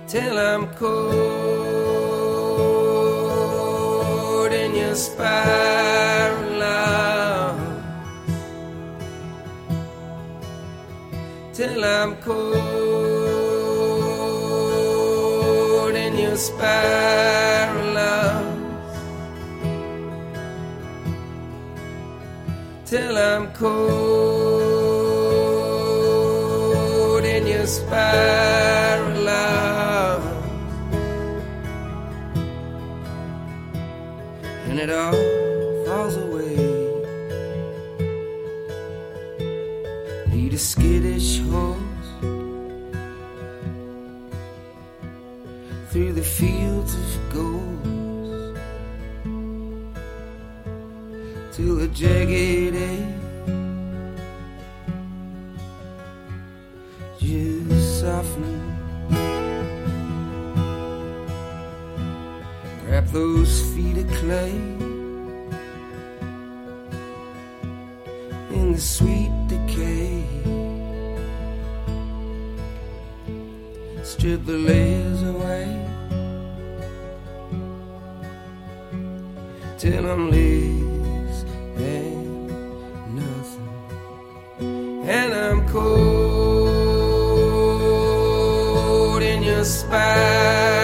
till I'm cold in your spiral arms, till I'm cold in your spiral arms, till I'm cold in your spiral arms. And it all falls away. Need a skittish horse through the fields of gold till a jagged edge just soften. Grab those feet of clay in the sweet decay, strip the layers away till I'm less than nothing, and I'm cold in your spine.